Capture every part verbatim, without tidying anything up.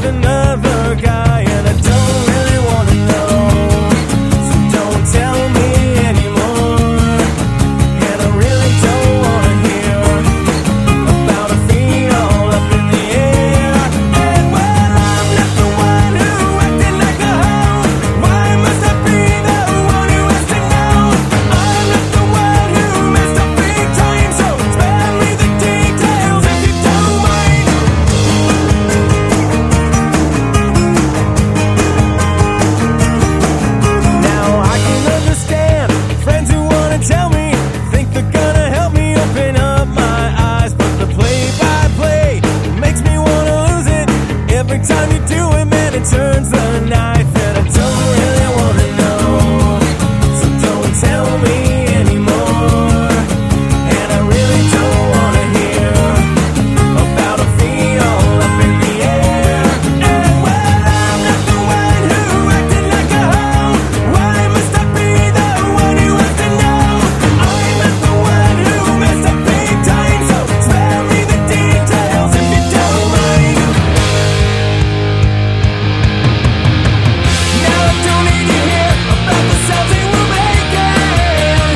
another guy, and I don't really wanna know. So don't tell me anymore, and I really don't wanna hear about a feet all up in the air. And well, I'm not the one who acted like a hoe. Why must I be the one who has to know? I'm not the one who messed up big time, so spare me the details if you don't mind. Now I can understand friends who wanna tell me, think they're gonna help me open up my eyes, but the play-by-play makes me wanna lose it. Every time you do it, man, it turns the knife, and I don't really wanna know. So don't tell me anymore, and I really don't wanna hear about a feet all up in the air. And well, I'm not the one who acted like a hoe. Why must I be the one who has to know? I'm not the one who messed up big time, so spare me the details if you don't mind. Now I don't need to hear about the sounds they were making,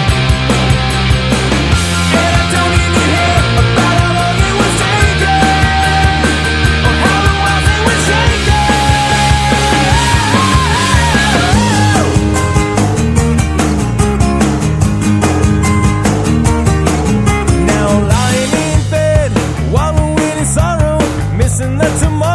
and I don't need to hear about how long it was taking, or how the walls they were shaking. Now lying in bed, wallowing in sorrow, missing the tomorrow.